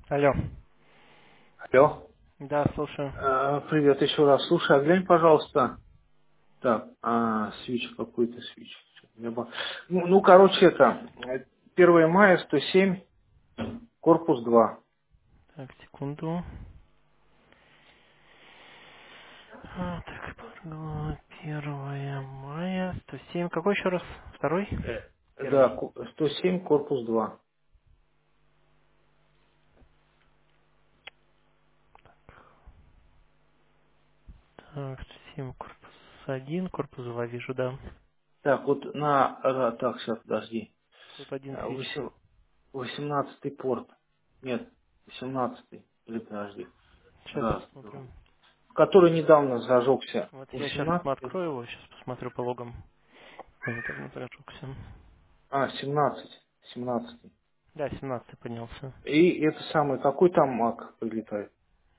Алло. Алло. Да, слушаю. Привет еще раз. Слушай, а глянь, пожалуйста. Так, свич какой-то свич. Ну, короче, это 1 мая 107, корпус 2. Так, секунду. Так, 1 мая, 107. Какой еще раз? Второй? Да, Первый. 107, корпус 2. Так, 107, корпус 1, корпус 2 вижу, да. Так, вот так, сейчас, подожди. Тут один А, свич. 18 порт. Нет, 18 или подожди. Сейчас Раз, два. посмотрю. Который недавно зажегся. Вот я сейчас 18. открою его, сейчас посмотрю по логам. Недавно зажегся. 17. 17. Да, 17 поднялся. И это самый, какой там маг прилетает?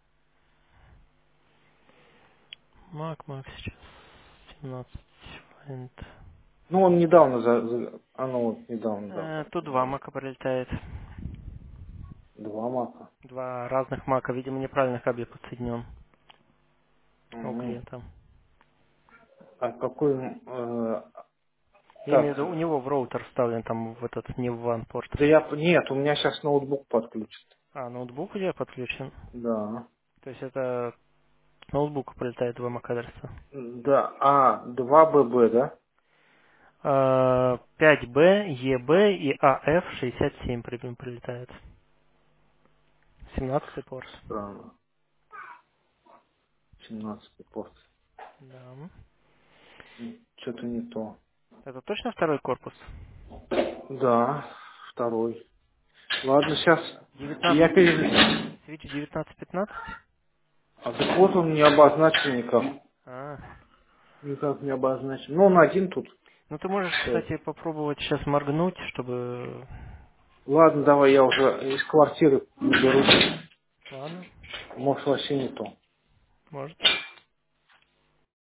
Мак сейчас. 17. Вент. Ну, он недавно, оно вот недавно, да, Тут два подключилось. мака пролетает. Два мака. Два разных мака, видимо, неправильно кабель подсоединен у Мгм. клиента. А какой, Я имею в так, виду, у него в роутер вставлен там в этот не в WAN порт. да нет, у меня сейчас ноутбук подключит. А, ноутбук у тебя подключен? Да. То есть это с ноутбука прилетает два MAC-адреса. Да, 2ББ, да? 5B, EB и AF67 прилетает. 17 порт. Странно. 17 порт. Да. Что-то не то. Это точно второй корпус? Да, второй. Ладно, сейчас я 19, свич 1915? А так вот он не обозначен никак. А. Никак не обозначен. Ну, он один тут Ну ты можешь, стоит. кстати, попробовать сейчас моргнуть, чтобы... Ладно, давай я уже из квартиры наберу. Ладно, Может, вообще не то. может.